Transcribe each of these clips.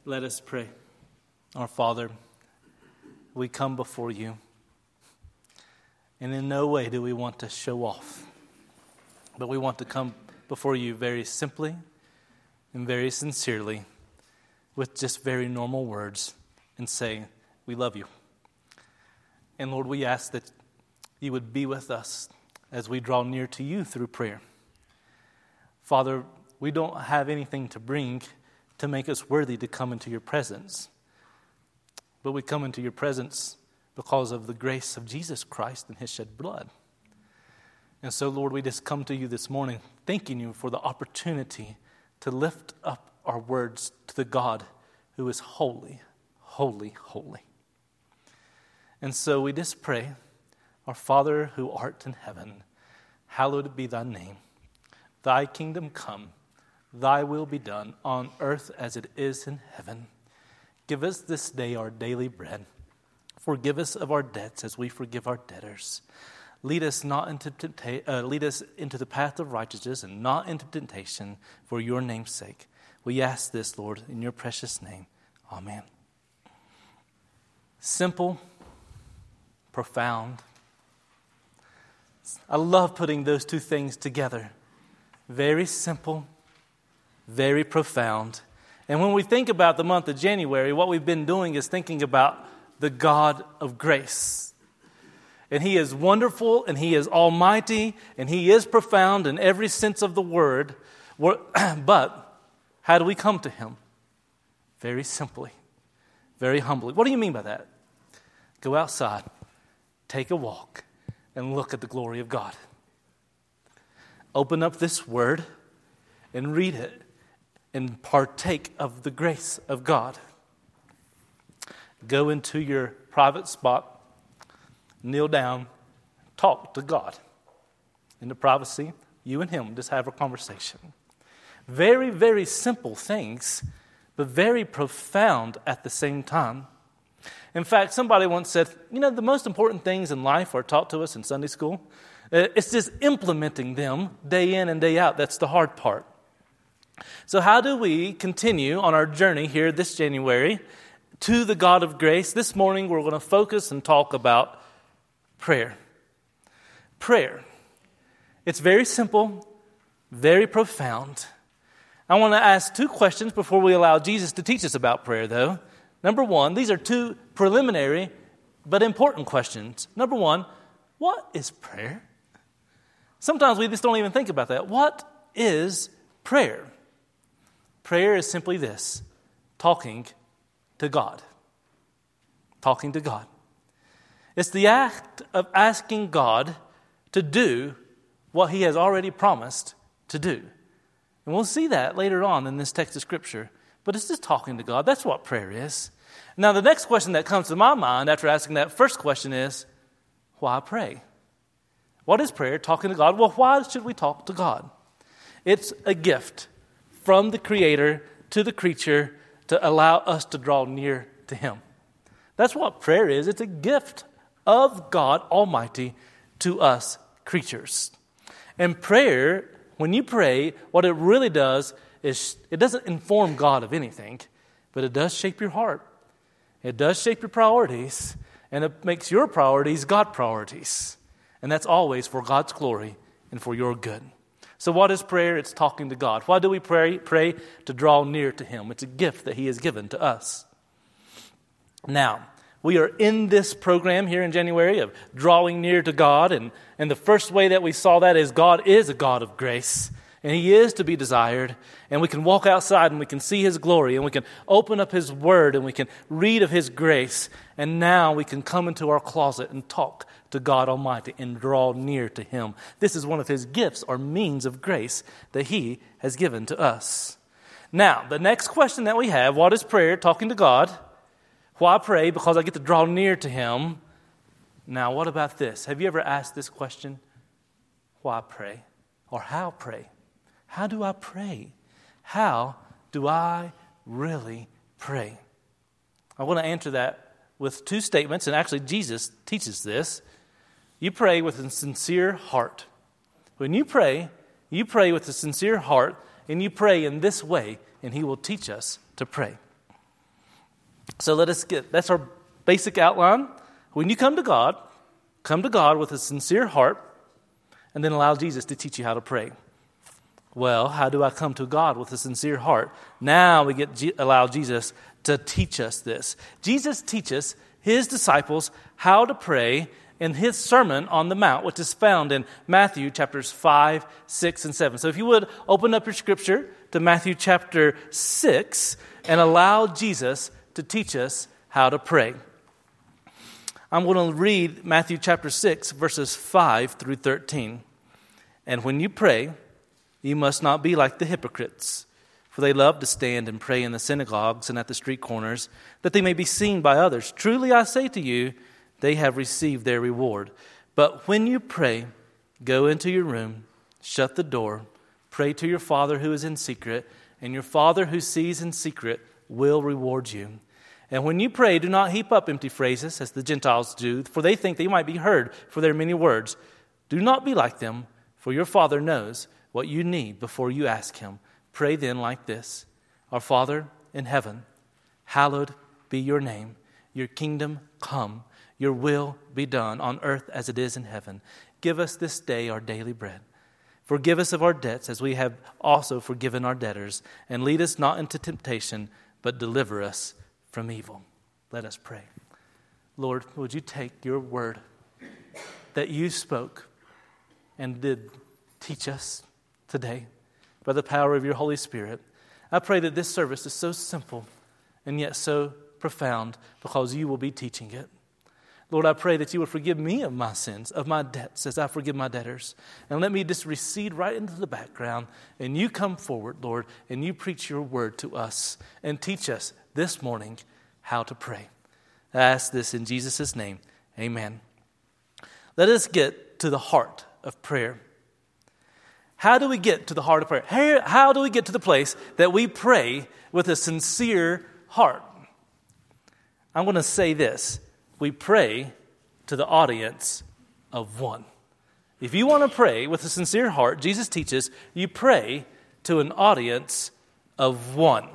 Let us pray. Our Father, we come before you, and in no way do we want to show off, but we want to come before you very simply and very sincerely with just very normal words and say, we love you. And Lord, we ask that you would be with us as we draw near to you through prayer. Father, we don't have anything to bring to make us worthy to come into your presence. But we come into your presence because of the grace of Jesus Christ and his shed blood. And so, Lord, we just come to you this morning thanking you for the opportunity to lift up our words to the God who is holy, holy, holy. And so we just pray, our Father who art in heaven, hallowed be thy name. Thy kingdom come. Thy will be done on earth as it is in heaven. Give us this day our daily bread. Forgive us of our debts as we forgive our debtors. Lead us into the path of righteousness and not into temptation for your name's sake. We ask this, Lord, in your precious name. Amen. Simple, profound. I love putting those two things together. Very simple, very profound. And when we think about the month of January, what we've been doing is thinking about the God of grace. And he is wonderful, and he is almighty, and he is profound in every sense of the word. But how do we come to him? Very simply, very humbly. What do you mean by that? Go outside, take a walk, and look at the glory of God. Open up this word and read it and partake of the grace of God. Go into your private spot, kneel down, talk to God. In the privacy, you and him just have a conversation. Very, very simple things, but very profound at the same time. In fact, somebody once said, the most important things in life are taught to us in Sunday school. It's just implementing them day in and day out. That's the hard part. So how do we continue on our journey here this January to the God of grace? This morning we're going to focus and talk about prayer. Prayer. It's very simple, very profound. I want to ask two questions before we allow Jesus to teach us about prayer, though. Number one, these are two preliminary but important questions. Number one, what is prayer? Sometimes we just don't even think about that. What is prayer? Prayer is simply this, talking to God. Talking to God. It's the act of asking God to do what he has already promised to do. And we'll see that later on in this text of Scripture. But it's just talking to God. That's what prayer is. Now, the next question that comes to my mind after asking that first question is, why pray? What is prayer? Talking to God. Well, why should we talk to God? It's a gift from the Creator to the creature to allow us to draw near to him. That's what prayer is. It's a gift of God Almighty to us creatures. And prayer, when you pray, what it really does is it doesn't inform God of anything, but it does shape your heart. It does shape your priorities, and it makes your priorities God priorities. And that's always for God's glory and for your good. So what is prayer? It's talking to God. Why do we pray? Pray to draw near to him. It's a gift that he has given to us. Now, we are in this program here in January of drawing near to God. And the first way that we saw that is God is a God of grace. And he is to be desired. And we can walk outside and we can see his glory. And we can open up his word and we can read of his grace. And now we can come into our closet and talk to God Almighty and draw near to him. This is one of his gifts or means of grace that he has given to us. Now, the next question that we have, what is prayer? Talking to God. Why pray? Because I get to draw near to him. Now, what about this? Have you ever asked this question? Why pray? Or how pray? How do I pray? How do I really pray? I want to answer that with two statements, and actually Jesus teaches this. You pray with a sincere heart. When you pray with a sincere heart, and you pray in this way, and he will teach us to pray. So that's our basic outline. When you come to God with a sincere heart, and then allow Jesus to teach you how to pray. Well, how do I come to God with a sincere heart? Now we allow Jesus to teach us this. Jesus teaches his disciples how to pray in his Sermon on the Mount, which is found in Matthew chapters 5, 6, and 7. So if you would, open up your scripture to Matthew chapter 6 and allow Jesus to teach us how to pray. I'm going to read Matthew chapter 6, verses 5 through 13. And when you pray, you must not be like the hypocrites, for they love to stand and pray in the synagogues and at the street corners, that they may be seen by others. Truly I say to you, they have received their reward. But when you pray, go into your room, shut the door, pray to your Father who is in secret, and your Father who sees in secret will reward you. And when you pray, do not heap up empty phrases as the Gentiles do, for they think they might be heard for their many words. Do not be like them, for your Father knows what you need before you ask him. Pray then like this: Our Father in heaven, hallowed be your name. Your kingdom come. Your will be done on earth as it is in heaven. Give us this day our daily bread. Forgive us of our debts as we have also forgiven our debtors. And lead us not into temptation, but deliver us from evil. Let us pray. Lord, would you take your word that you spoke and did teach us today by the power of your Holy Spirit. I pray that this service is so simple and yet so profound because you will be teaching it. Lord, I pray that you would forgive me of my sins, of my debts, as I forgive my debtors. And let me just recede right into the background, and you come forward, Lord, and you preach your word to us and teach us this morning how to pray. I ask this in Jesus' name. Amen. Let us get to the heart of prayer. How do we get to the heart of prayer? How do we get to the place that we pray with a sincere heart? I'm going to say this. We pray to the audience of one. If you want to pray with a sincere heart, Jesus teaches you pray to an audience of one.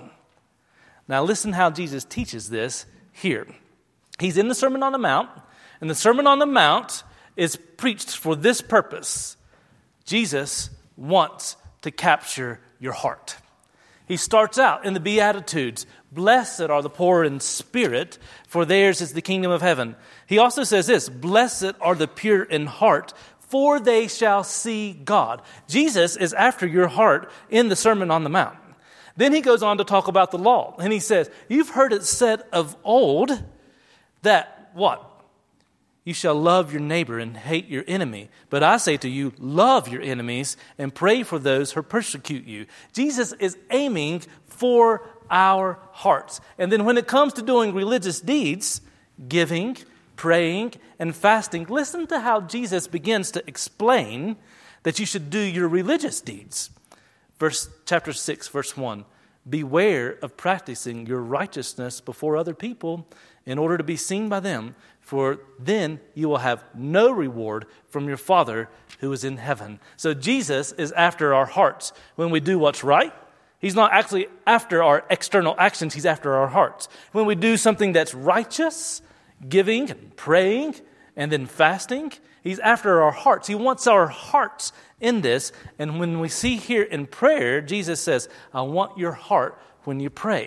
Now listen how Jesus teaches this here. He's in the Sermon on the Mount, and the Sermon on the Mount is preached for this purpose. Jesus wants to capture your heart. He starts out in the Beatitudes. Blessed are the poor in spirit, for theirs is the kingdom of heaven. He also says this: blessed are the pure in heart, for they shall see God. Jesus is after your heart in the Sermon on the Mount. Then he goes on to talk about the law. And he says, you've heard it said of old that what? You shall love your neighbor and hate your enemy. But I say to you, love your enemies and pray for those who persecute you. Jesus is aiming for our hearts. And then when it comes to doing religious deeds, giving, praying, and fasting, listen to how Jesus begins to explain that you should do your religious deeds. Chapter 6, verse 1. Beware of practicing your righteousness before other people in order to be seen by them, for then you will have no reward from your Father who is in heaven. So Jesus is after our hearts when we do what's right. He's not actually after our external actions. He's after our hearts. When we do something that's righteous, giving and praying and then fasting, he's after our hearts. He wants our hearts in this. And when we see here in prayer, Jesus says, I want your heart when you pray.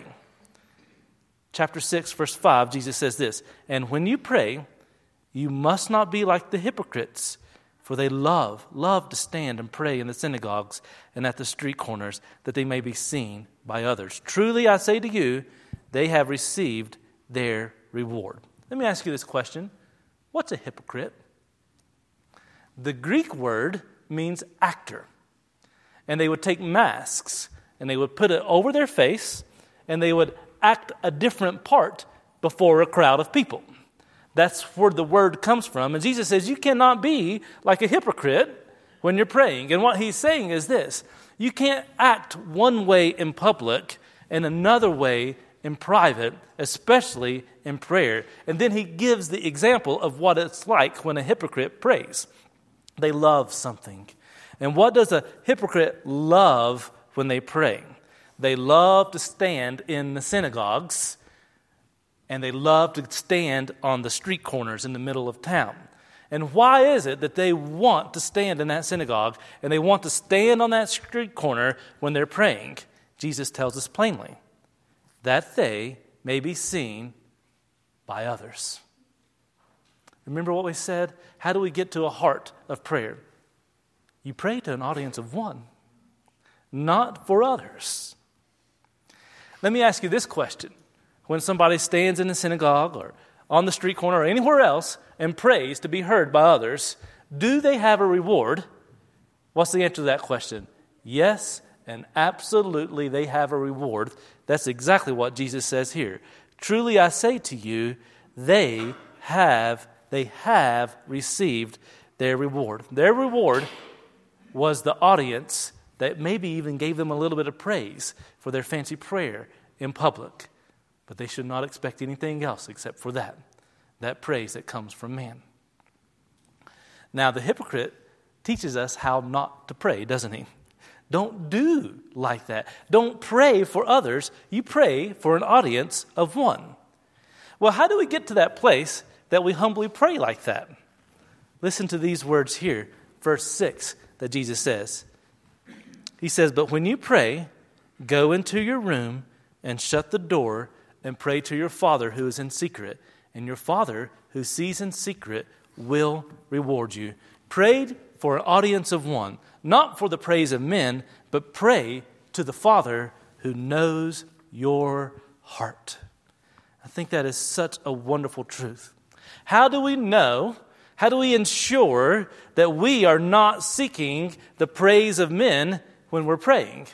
Chapter 6, verse 5, Jesus says this: and when you pray, you must not be like the hypocrites, for they love to stand and pray in the synagogues and at the street corners, that they may be seen by others. Truly, I say to you, they have received their reward. Let me ask you this question. What's a hypocrite? The Greek word means actor. And they would take masks, and they would put it over their face, and they would act a different part before a crowd of people. That's where the word comes from. And Jesus says you cannot be like a hypocrite when you're praying. And what he's saying is this: you can't act one way in public and another way in private, especially in prayer. And then he gives the example of what it's like when a hypocrite prays. They love something. And what does a hypocrite love when they pray? They love to stand in the synagogues and they love to stand on the street corners in the middle of town. And why is it that they want to stand in that synagogue and they want to stand on that street corner when they're praying? Jesus tells us plainly, that they may be seen by others. Remember what we said? How do we get to a heart of prayer? You pray to an audience of one, not for others. Let me ask you this question. When somebody stands in the synagogue or on the street corner or anywhere else and prays to be heard by others, do they have a reward? What's the answer to that question? Yes, and absolutely they have a reward. That's exactly what Jesus says here. Truly I say to you, they have received their reward. Their reward was the audience that maybe even gave them a little bit of praise for their fancy prayer in public. But they should not expect anything else except for that praise that comes from man. Now, the hypocrite teaches us how not to pray, doesn't he? Don't do like that. Don't pray for others. You pray for an audience of one. Well, how do we get to that place that we humbly pray like that? Listen to these words here, verse 6 that Jesus says. He says, but when you pray, go into your room and shut the door and pray to your Father who is in secret, and your Father who sees in secret will reward you. Pray for an audience of one, not for the praise of men, but pray to the Father who knows your heart. I think that is such a wonderful truth. How do we know, how do we ensure that we are not seeking the praise of men when we're praying?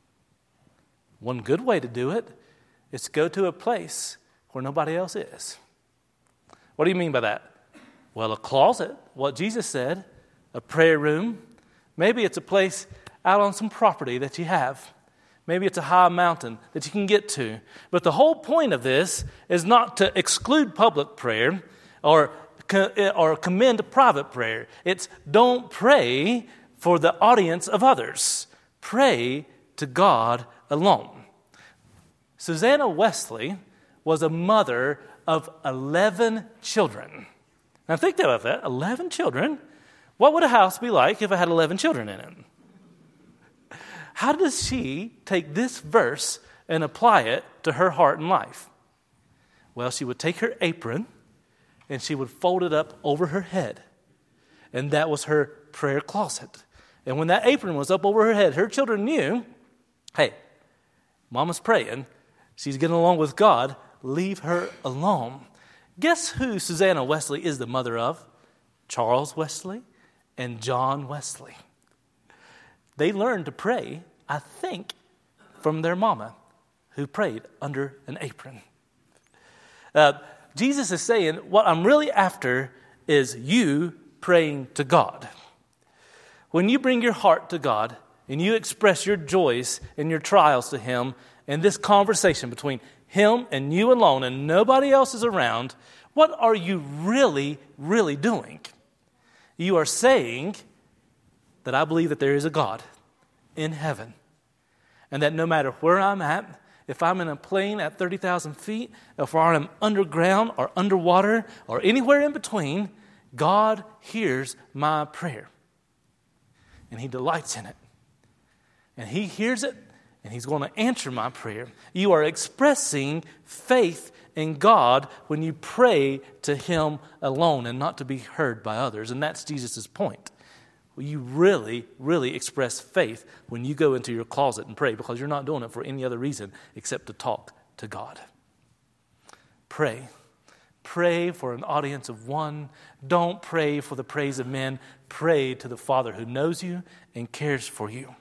One good way to do it is to go to a place where nobody else is. What do you mean by that? Well, a closet, what Jesus said, a prayer room. Maybe it's a place out on some property that you have. Maybe it's a high mountain that you can get to. But the whole point of this is not to exclude public prayer or commend private prayer. It's don't pray for the audience of others. Pray to God alone. Susanna Wesley was a mother of 11 children. Now think about that, 11 children. What would a house be like if it had 11 children in it? How does she take this verse and apply it to her heart and life? Well, she would take her apron and she would fold it up over her head. And that was her prayer closet. And when that apron was up over her head, her children knew, hey, Mama's praying. She's getting along with God. Leave her alone. Guess who Susanna Wesley is the mother of? Charles Wesley and John Wesley. They learned to pray, I think, from their mama, who prayed under an apron. Jesus is saying, what I'm really after is you praying to God. When you bring your heart to God and you express your joys and your trials to Him, and this conversation between Him and you alone and nobody else is around, what are you really, really doing? You are saying that I believe that there is a God in heaven, and that no matter where I'm at, if I'm in a plane at 30,000 feet, if I'm underground or underwater or anywhere in between, God hears my prayer. And He delights in it. And He hears it, and He's going to answer my prayer. You are expressing faith in God when you pray to Him alone and not to be heard by others. And that's Jesus' point. You really, really express faith when you go into your closet and pray, because you're not doing it for any other reason except to talk to God. Pray. Pray for an audience of one. Don't pray for the praise of men. Pray to the Father who knows you and cares for you.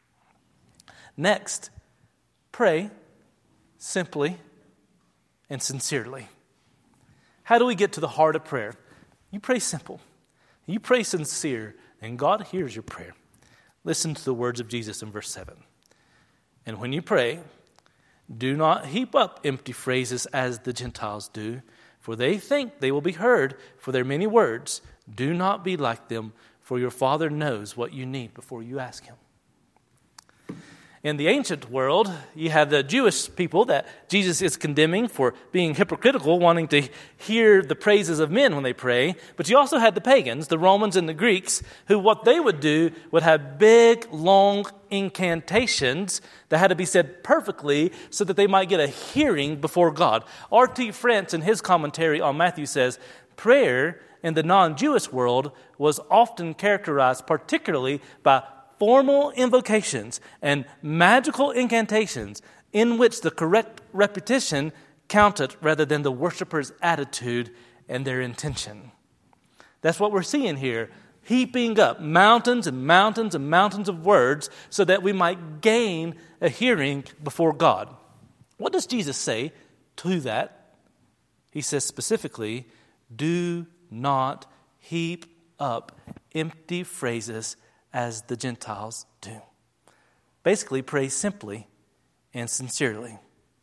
Next, pray simply and sincerely. How do we get to the heart of prayer? You pray simple. You pray sincere, and God hears your prayer. Listen to the words of Jesus in verse 7. And when you pray, do not heap up empty phrases as the Gentiles do, for they think they will be heard for their many words. Do not be like them, for your Father knows what you need before you ask Him. In the ancient world, you have the Jewish people that Jesus is condemning for being hypocritical, wanting to hear the praises of men when they pray. But you also had the pagans, the Romans and the Greeks, who what they would do would have big, long incantations that had to be said perfectly so that they might get a hearing before God. R.T. France, in his commentary on Matthew, says, prayer in the non-Jewish world was often characterized particularly by formal invocations and magical incantations in which the correct repetition counted rather than the worshiper's attitude and their intention. That's what we're seeing here, heaping up mountains and mountains and mountains of words so that we might gain a hearing before God. What does Jesus say to that? He says specifically, do not heap up empty phrases as the Gentiles do. Basically, pray simply and sincerely.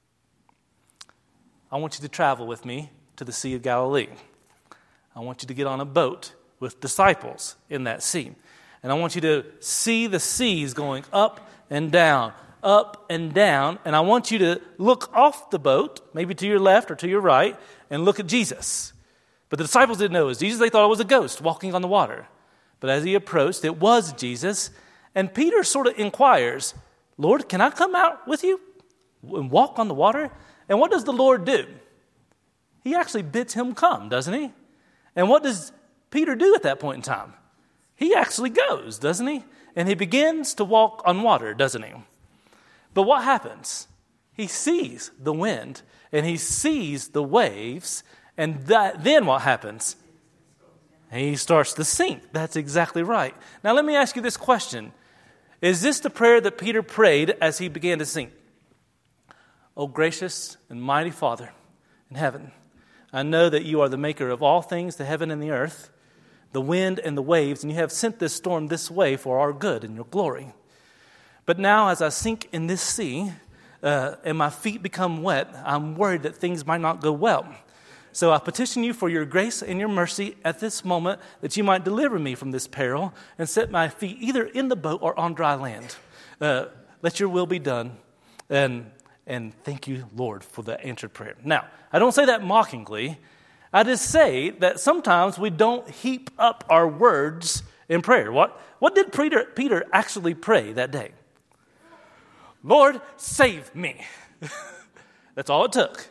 I want you to travel with me to the Sea of Galilee. I want you to get on a boat with disciples in that sea. And I want you to see the seas going up and down, and I want you to look off the boat, maybe to your left or to your right, and look at Jesus. But the disciples didn't know it was Jesus. They thought it was a ghost walking on the water. But as he approached, it was Jesus. And Peter sort of inquires, Lord, can I come out with you and walk on the water? And what does the Lord do? He actually bids him come, doesn't he? And what does Peter do at that point in time? He actually goes, doesn't he? And he begins to walk on water, doesn't he? But what happens? He sees the wind and he sees the waves. And then what happens? He starts to sink. That's exactly right. Now let me ask you this question. Is this the prayer that Peter prayed as he began to sink? O gracious and mighty Father in heaven, I know that you are the maker of all things, the heaven and the earth, the wind and the waves, and you have sent this storm this way for our good and your glory. But now as I sink in this sea and my feet become wet, I'm worried that things might not go well. So I petition you for your grace and your mercy at this moment that you might deliver me from this peril and set my feet either in the boat or on dry land. Let your will be done. And thank you, Lord, for the answered prayer. Now, I don't say that mockingly. I just say that sometimes we don't heap up our words in prayer. What did Peter actually pray that day? Lord, save me. That's all it took.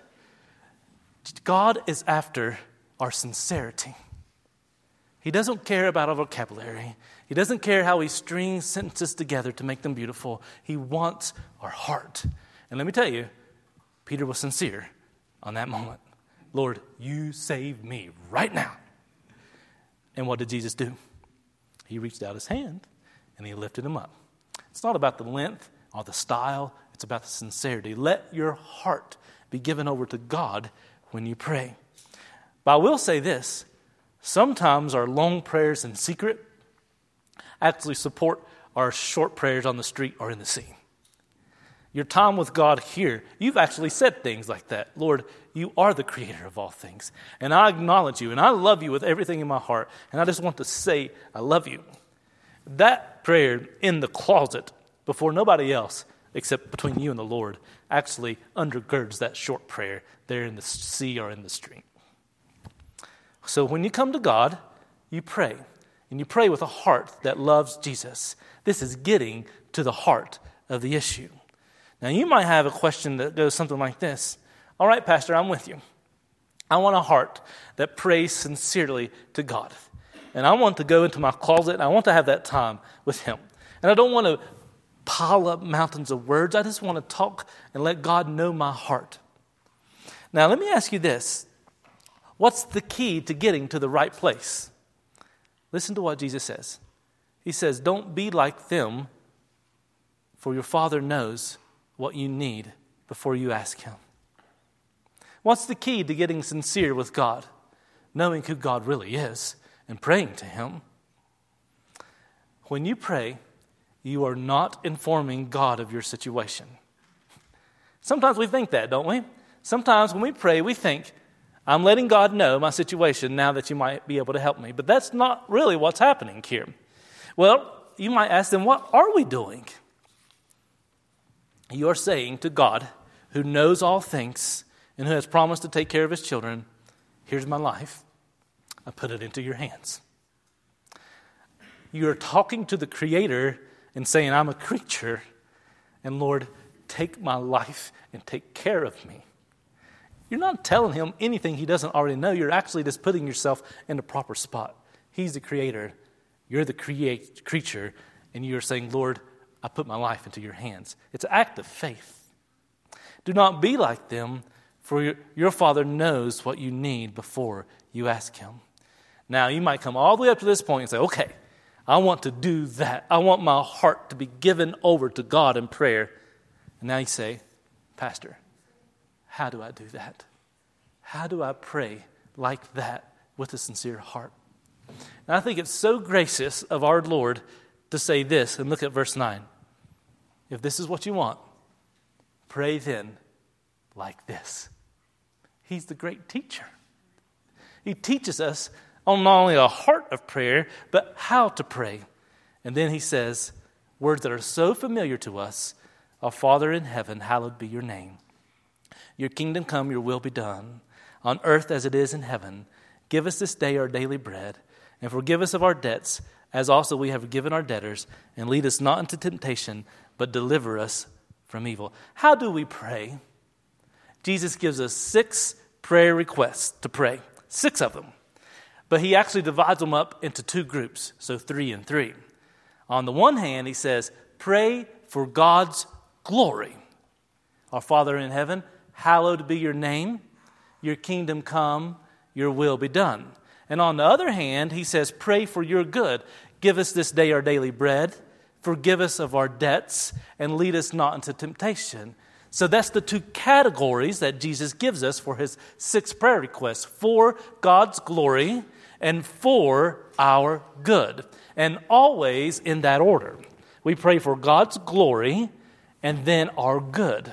God is after our sincerity. He doesn't care about our vocabulary. He doesn't care how we string sentences together to make them beautiful. He wants our heart. And let me tell you, Peter was sincere on that moment. Lord, you save me right now. And what did Jesus do? He reached out his hand and he lifted him up. It's not about the length or the style. It's about the sincerity. Let your heart be given over to God when you pray. But I will say this, sometimes our long prayers in secret actually support our short prayers on the street or in the sea. Your time with God here, you've actually said things like that. Lord, you are the creator of all things, and I acknowledge you, and I love you with everything in my heart, and I just want to say I love you. That prayer in the closet before nobody else except between you and the Lord actually undergirds that short prayer there in the sea or in the street. So when you come to God, you pray. And you pray with a heart that loves Jesus. This is getting to the heart of the issue. Now you might have a question that goes something like this. All right, Pastor, I'm with you. I want a heart that prays sincerely to God. And I want to go into my closet and I want to have that time with him. And I don't want to pile up mountains of words. I just want to talk and let God know my heart. Now, let me ask you this. What's the key to getting to the right place? Listen to what Jesus says. He says, don't be like them, for your Father knows what you need before you ask him. What's the key to getting sincere with God? Knowing who God really is and praying to him. When you pray, you are not informing God of your situation. Sometimes we think that, don't we? Sometimes when we pray, we think, I'm letting God know my situation now that you might be able to help me. But that's not really what's happening here. Well, you might ask them, what are we doing? you are saying to God, who knows all things and who has promised to take care of his children, here's my life. I put it into your hands. You're talking to the Creator and saying, I'm a creature, and Lord, take my life and take care of me. You're not telling him anything he doesn't already know. You're actually just putting yourself in the proper spot. He's the Creator. You're the creature, and you're saying, Lord, I put my life into your hands. It's an act of faith. Do not be like them, for your Father knows what you need before you ask him. Now, you might come all the way up to this point and say, okay, I want to do that. I want my heart to be given over to God in prayer. And now you say, Pastor, how do I do that? How do I pray like that with a sincere heart? And I think it's so gracious of our Lord to say this, and look at verse 9. If this is what you want, pray then like this. He's the great teacher. He teaches us on not only a heart of prayer, but how to pray. And then he says, words that are so familiar to us, Our Father in heaven, hallowed be your name. Your kingdom come, your will be done, on earth as it is in heaven. Give us this day our daily bread, and forgive us of our debts, as also we have forgiven our debtors, and lead us not into temptation, but deliver us from evil. How do we pray? Jesus gives us 6 prayer requests to pray, 6 of them. But he actually divides them up into 2 groups, so 3 and 3. On the one hand, he says, pray for God's glory. Our Father in heaven, hallowed be your name. Your kingdom come, your will be done. And on the other hand, he says, pray for your good. Give us this day our daily bread. Forgive us of our debts, and lead us not into temptation. So that's the 2 categories that Jesus gives us for his 6 prayer requests. For God's glory and for our good. And always in that order. We pray for God's glory and then our good.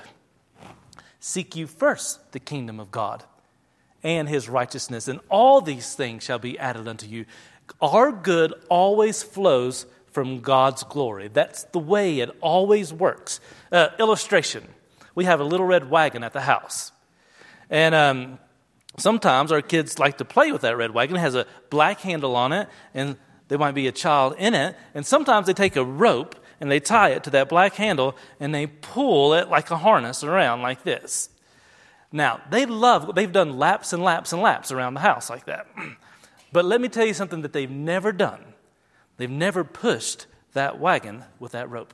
Seek you first the kingdom of God and his righteousness, and all these things shall be added unto you. Our good always flows from God's glory. That's the way it always works. Illustration. We have a little red wagon at the house. And sometimes our kids like to play with that red wagon. It has a black handle on it, and there might be a child in it. And sometimes they take a rope and they tie it to that black handle, and they pull it like a harness around like this. Now, they've done laps and laps and laps around the house like that. But let me tell you something that they've never done. They've never pushed that wagon with that rope.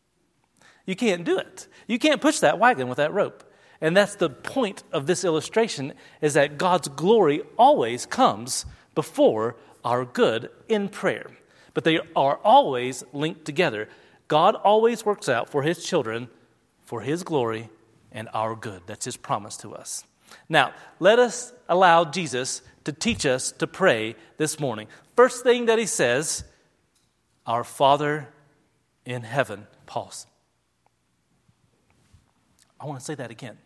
You can't do it. You can't push that wagon with that rope. And that's the point of this illustration, is that God's glory always comes before our good in prayer. But they are always linked together. God always works out for his children, for his glory and our good. That's his promise to us. Now, let us allow Jesus to teach us to pray this morning. First thing that he says, our Father in heaven. Pause. I want to say that again.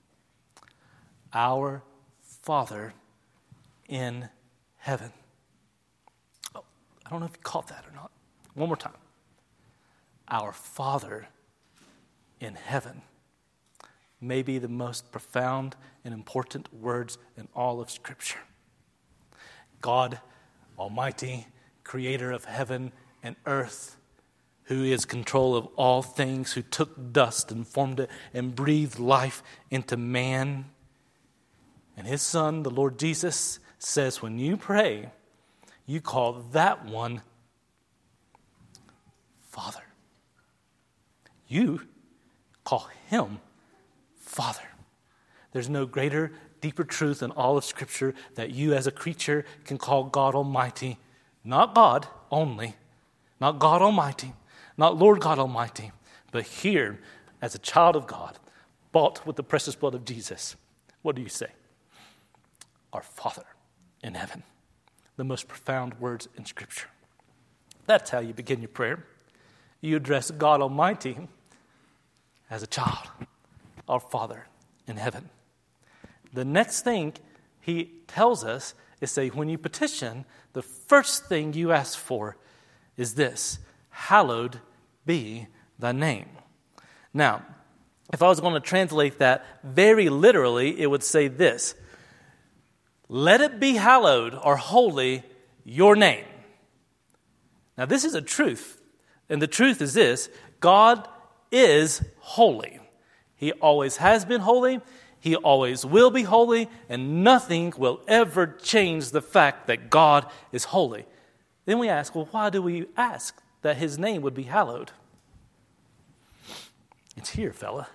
Our Father in heaven. Oh, I don't know if you caught that or not. One more time. Our Father in heaven. May be the most profound and important words in all of Scripture. God Almighty, creator of heaven and earth, who is control of all things, who took dust and formed it and breathed life into man. And his Son, the Lord Jesus, says when you pray, you call that one Father. You call him Father. There's no greater, deeper truth in all of Scripture that you as a creature can call God Almighty. Not God only, not God Almighty, not Lord God Almighty, but here as a child of God, bought with the precious blood of Jesus. What do you say? Our Father in heaven. The most profound words in Scripture. That's how you begin your prayer. You address God Almighty as a child. Our Father in heaven. The next thing he tells us is, say, when you petition, the first thing you ask for is this: hallowed be thy name. Now, if I was going to translate that very literally, it would say this: let it be hallowed or holy your name. Now, this is a truth, and the truth is this: God is holy. He always has been holy. He always will be holy, and nothing will ever change the fact that God is holy. Then we ask, well, why do we ask that his name would be hallowed? It's here, fella.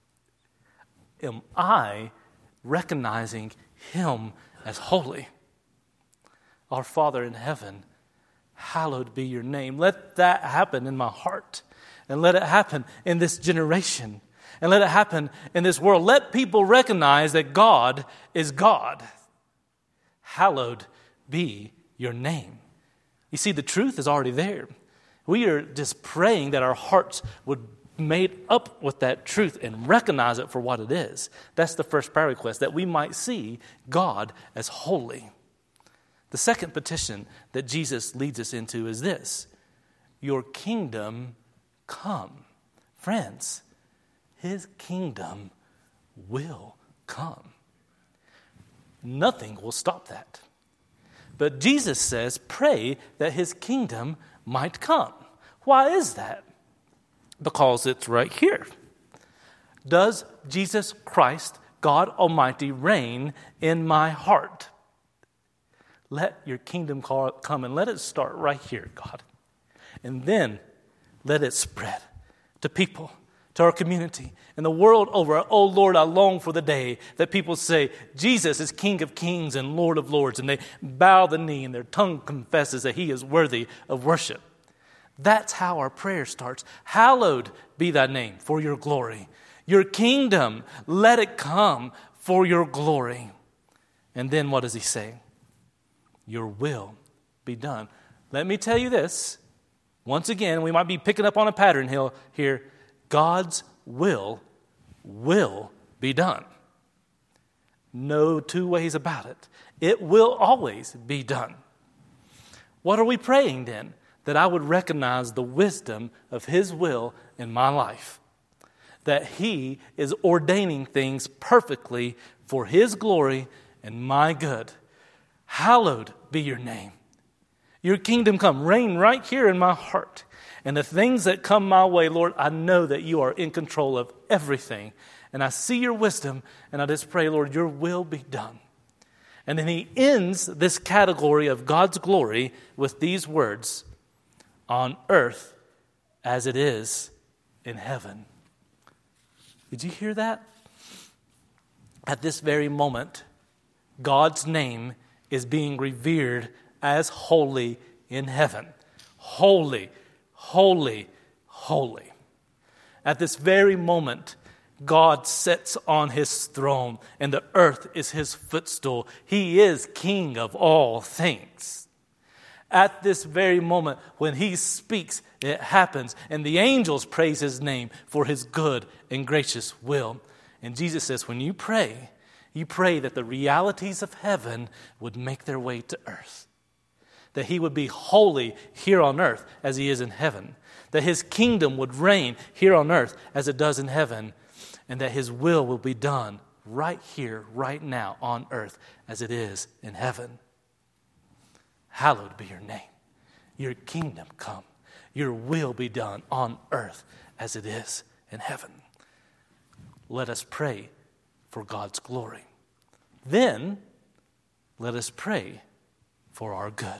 Am I recognizing him as holy? Our Father in heaven, hallowed be your name. Let that happen in my heart, and let it happen in this generation, and let it happen in this world. Let people recognize that God is God. Hallowed be your name. You see, the truth is already there. We are just praying that our hearts would made up with that truth and recognize it for what it is. That's the first prayer request, that we might see God as holy. The second petition that Jesus leads us into is this: your kingdom come. Friends, his kingdom will come. Nothing will stop that. But Jesus says, pray that his kingdom might come. Why is that? Because it's right here. Does Jesus Christ, God Almighty, reign in my heart? Let your kingdom come, and let it start right here, God. And then let it spread to people, to our community, and the world over. Oh, Lord, I long for the day that people say, Jesus is King of kings and Lord of lords, and they bow the knee and their tongue confesses that he is worthy of worship. That's how our prayer starts. Hallowed be thy name for your glory. Your kingdom, let it come for your glory. And then what does he say? Your will be done. Let me tell you this. Once again, we might be picking up on a pattern here. God's will be done. No two ways about it. It will always be done. What are we praying then? That I would recognize the wisdom of his will in my life. That he is ordaining things perfectly for his glory and my good. Hallowed be your name. Your kingdom come. Reign right here in my heart. And the things that come my way, Lord, I know that you are in control of everything. And I see your wisdom, and I just pray, Lord, your will be done. And then he ends this category of God's glory with these words: on earth as it is in heaven. Did you hear that? At this very moment, God's name is being revered as holy in heaven. Holy, holy, holy. At this very moment, God sits on his throne, and the earth is his footstool. He is King of all things. At this very moment, when he speaks, it happens, and the angels praise his name for his good and gracious will. And Jesus says, when you pray that the realities of heaven would make their way to earth. That he would be holy here on earth as he is in heaven. That his kingdom would reign here on earth as it does in heaven. And that his will be done right here, right now on earth as it is in heaven. Hallowed be your name. Your kingdom come. Your will be done on earth as it is in heaven. Let us pray for God's glory. Then, let us pray for our good.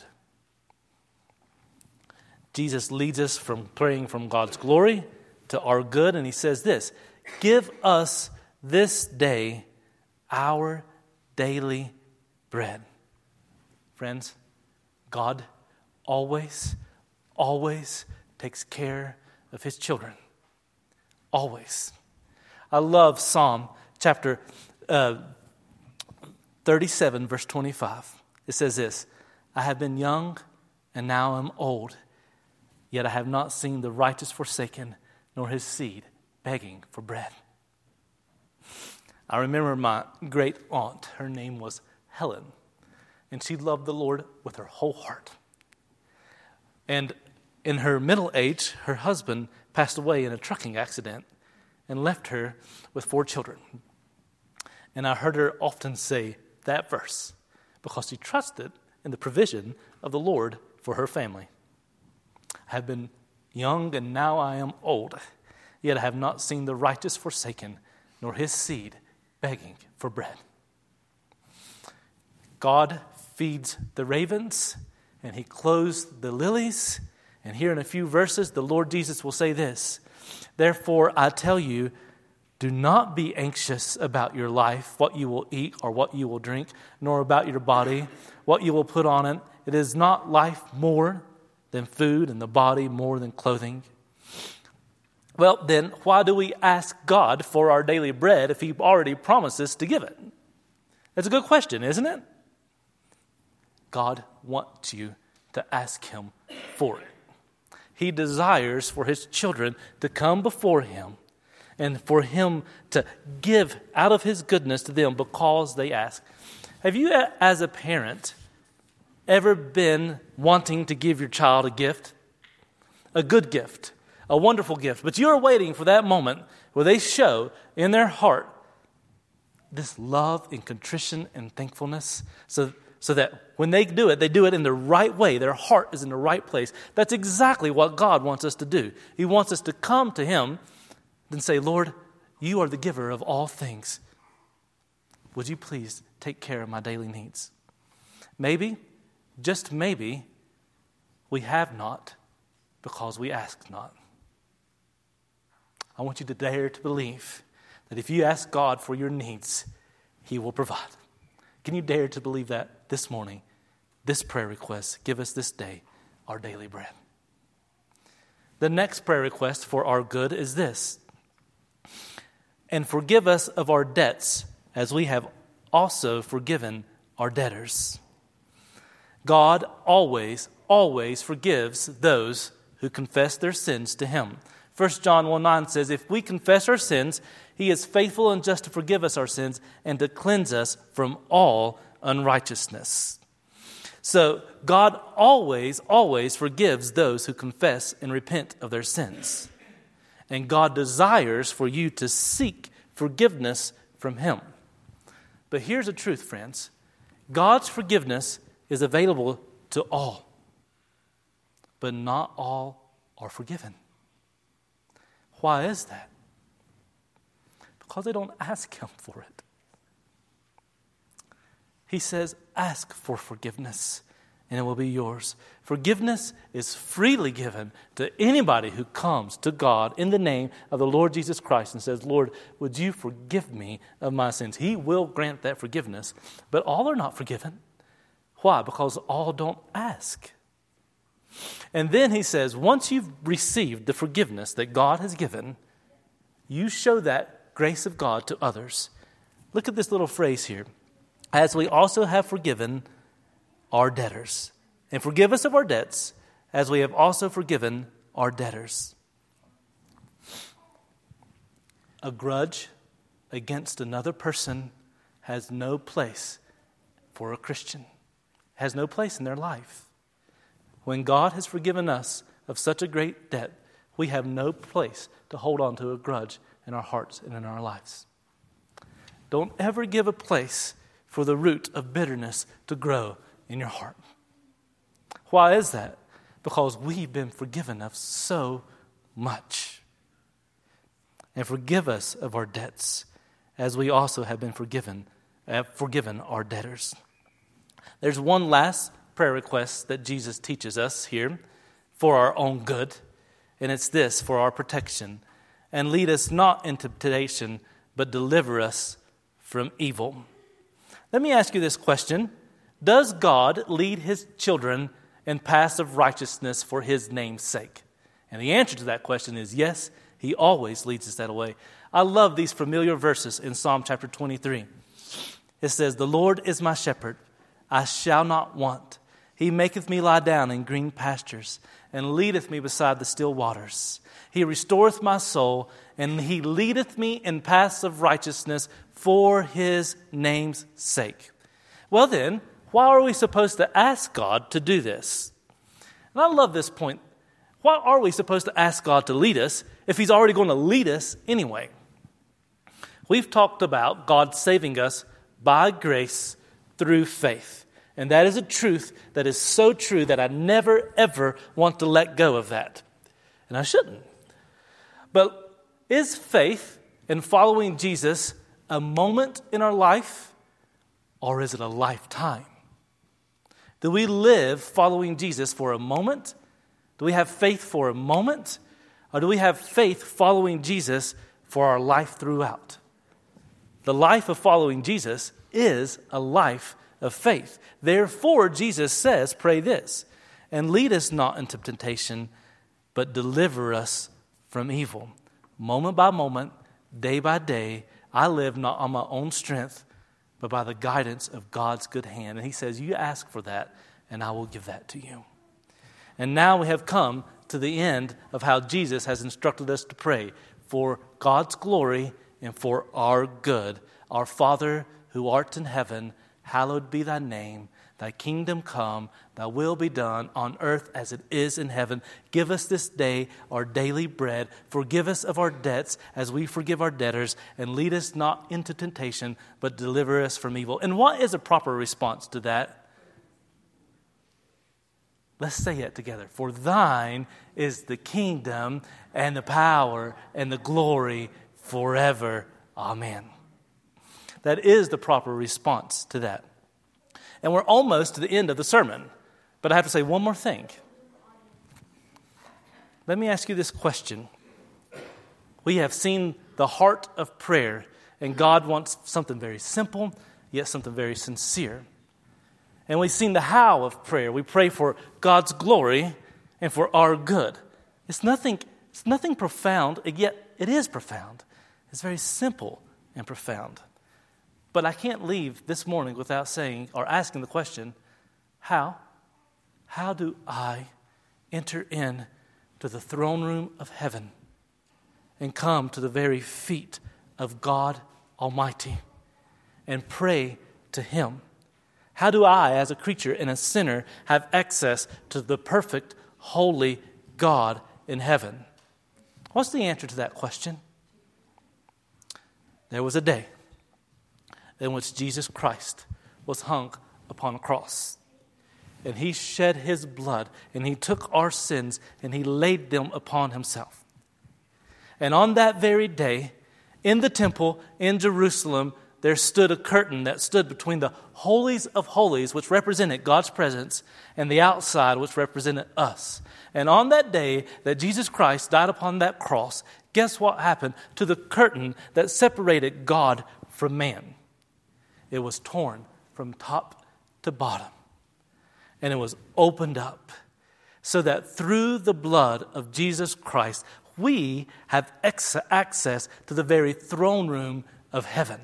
Jesus leads us from praying from God's glory to our good, and he says this: give us this day our daily bread. Friends, God always takes care of his children. Always. I love Psalm chapter 37, verse 25. It says this: I have been young and now am old, yet I have not seen the righteous forsaken, nor his seed begging for bread. I remember my great aunt. Her name was Helen, and she loved the Lord with her whole heart. And in her middle age, her husband passed away in a trucking accident, and left her with 4 children. And I heard her often say that verse because she trusted in the provision of the Lord for her family. I have been young and now I am old, yet I have not seen the righteous forsaken, nor his seed begging for bread. God feeds the ravens, and he clothes the lilies. And here in a few verses, the Lord Jesus will say this: therefore, I tell you, do not be anxious about your life, what you will eat or what you will drink, nor about your body, what you will put on it. It is not life more than food, and the body more than clothing. Well, then, why do we ask God for our daily bread if he already promises to give it? That's a good question, isn't it? God wants you to ask him for it. He desires for his children to come before him and for him to give out of his goodness to them because they ask. Have you, as a parent, ever been wanting to give your child a gift? A good gift, a wonderful gift. But you're waiting for that moment where they show in their heart this love and contrition and thankfulness so that when they do it in the right way. Their heart is in the right place. That's exactly what God wants us to do. He wants us to come to him and say, Lord, you are the giver of all things. Would you please take care of my daily needs? Maybe, just maybe, we have not because we ask not. I want you to dare to believe that if you ask God for your needs, he will provide. Can you dare to believe that this morning? This prayer request: give us this day our daily bread. The next prayer request for our good is this: and forgive us of our debts as we have also forgiven our debtors. God always forgives those who confess their sins to him. 1 John 1:9 says, if we confess our sins, he is faithful and just to forgive us our sins and to cleanse us from all unrighteousness. So God always forgives those who confess and repent of their sins. And God desires for you to seek forgiveness from him. But here's the truth, friends. God's forgiveness is available to all. But not all are forgiven. Why is that? Because they don't ask him for it. He says, ask for forgiveness, and it will be yours. Forgiveness is freely given to anybody who comes to God in the name of the Lord Jesus Christ and says, Lord, would you forgive me of my sins? He will grant that forgiveness, but all are not forgiven. Why? Because all don't ask. And then he says, once you've received the forgiveness that God has given, you show that grace of God to others. Look at this little phrase here. As we also have forgiven our debtors. And forgive us of our debts, as we have also forgiven our debtors. A grudge against another person has no place for a Christian. Has no place in their life. When God has forgiven us of such a great debt, we have no place to hold on to a grudge in our hearts and in our lives. Don't ever give a place for the root of bitterness to grow in your heart. Why is that? Because we've been forgiven of so much. And forgive us of our debts, as we also have been forgiven our debtors. There's one last prayer request that Jesus teaches us here for our own good, and it's this: for our protection. And lead us not into temptation, but deliver us from evil. Let me ask you this question. Does God lead his children in paths of righteousness for his name's sake? And the answer to that question is yes, he always leads us that way. I love these familiar verses in Psalm chapter 23. It says, the Lord is my shepherd, I shall not want. He maketh me lie down in green pastures, and leadeth me beside the still waters. He restoreth my soul, and he leadeth me in paths of righteousness for his name's sake. Well then, why are we supposed to ask God to do this? And I love this point. why are we supposed to ask God to lead us if He's already going to lead us anyway? We've talked about God saving us by grace through faith. And that is a truth that is so true that I never, ever want to let go of that. And I shouldn't. But is faith in following Jesus a moment in our life, or is it a lifetime? Do we live following Jesus for a moment? Do we have faith for a moment? Or do we have faith following Jesus for our life throughout? The life of following Jesus is a life of faith. Therefore, Jesus says, pray this, and lead us not into temptation, but deliver us from evil. Moment by moment, day by day, I live not on my own strength, but by the guidance of God's good hand. And He says, you ask for that, and I will give that to you. And now we have come to the end of how Jesus has instructed us to pray for God's glory and for our good. Our Father who art in heaven, hallowed be thy name. Thy kingdom come, thy will be done on earth as it is in heaven. Give us this day our daily bread. Forgive us of our debts as we forgive our debtors. And lead us not into temptation, but deliver us from evil. And what is a proper response to that? Let's say it together. For thine is the kingdom and the power and the glory forever. Amen. That is the proper response to that. And we're almost to the end of the sermon. But I have to say one more thing. Let me ask you this question. We have seen the heart of prayer, and God wants something very simple, yet something very sincere. And we've seen the how of prayer. We pray for God's glory and for our good. It's nothing profound, yet it is profound. It's very simple and profound. But I can't leave this morning without saying or asking the question, how? How do I enter in to the throne room of heaven and come to the very feet of God Almighty and pray to Him? How do I, as a creature and a sinner, have access to the perfect, holy God in heaven? What's the answer to that question? There was a day in which Jesus Christ was hung upon a cross. And He shed His blood, and He took our sins, and He laid them upon Himself. And on that very day, in the temple in Jerusalem, there stood a curtain that stood between the holies of holies, which represented God's presence, and the outside, which represented us. And on that day that Jesus Christ died upon that cross, guess what happened to the curtain that separated God from man? It was torn from top to bottom. And it was opened up so that through the blood of Jesus Christ, we have access to the very throne room of heaven.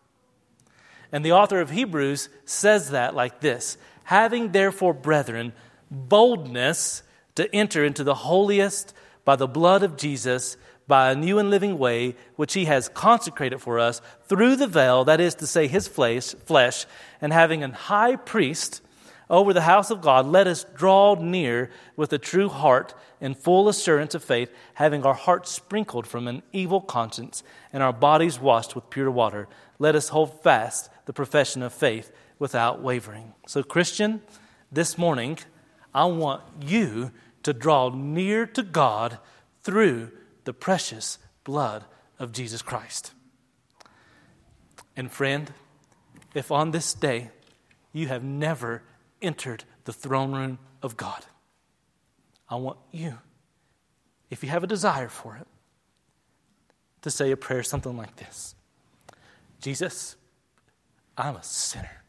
And the author of Hebrews says that like this: having therefore, brethren, boldness to enter into the holiest by the blood of Jesus, by a new and living way, which He has consecrated for us through the veil, that is to say, His flesh, and having an high priest over the house of God, let us draw near with a true heart in full assurance of faith, having our hearts sprinkled from an evil conscience and our bodies washed with pure water. Let us hold fast the profession of faith without wavering. So, Christian, this morning, I want you to draw near to God through the precious blood of Jesus Christ. And friend, if on this day you have never entered the throne room of God, I want you, if you have a desire for it, to say a prayer something like this: Jesus, I'm a sinner,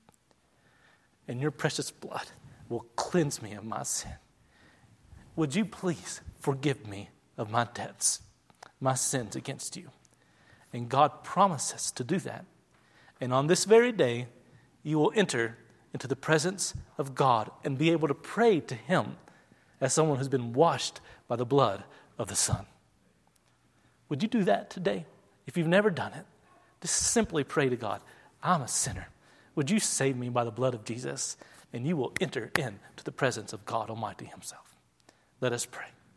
and your precious blood will cleanse me of my sin. Would you please forgive me of my debts, my sins against you? And God promises to do that. And on this very day, you will enter into the presence of God and be able to pray to Him as someone who's been washed by the blood of the Son. Would you do that today? If you've never done it, just simply pray to God, I'm a sinner. Would you save me by the blood of Jesus? And you will enter into the presence of God Almighty Himself. Let us pray.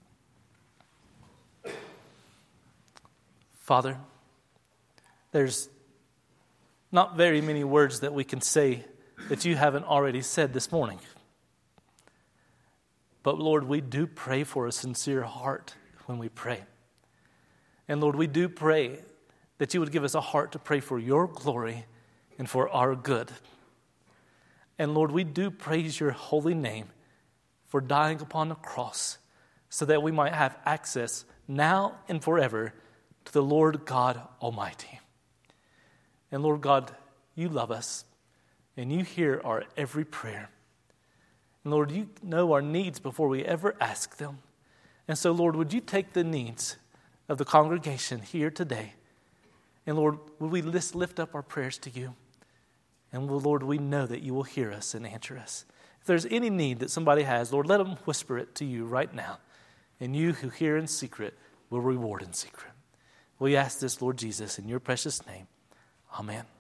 Father, there's not very many words that we can say that you haven't already said this morning. But Lord, we do pray for a sincere heart when we pray. And Lord, we do pray that you would give us a heart to pray for your glory and for our good. And Lord, we do praise your holy name for dying upon the cross so that we might have access now and forever to the Lord God Almighty. And Lord God, you love us and you hear our every prayer. And Lord, you know our needs before we ever ask them. And so, Lord, would you take the needs of the congregation here today? And Lord, would we lift up our prayers to you? And Lord, we know that you will hear us and answer us. If there's any need that somebody has, Lord, let them whisper it to you right now. And you who hear in secret will reward in secret. We ask this, Lord Jesus, in your precious name. Amen.